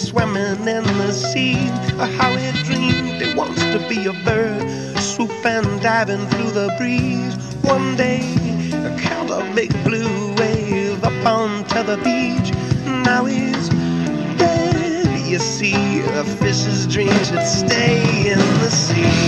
swimming in the sea. How he dreamed he wants to be a bird, swoop and diving through the breeze. One day, caught a big blue wave up onto the beach. Now he's dead, you see. A fish's dream should stay in the sea.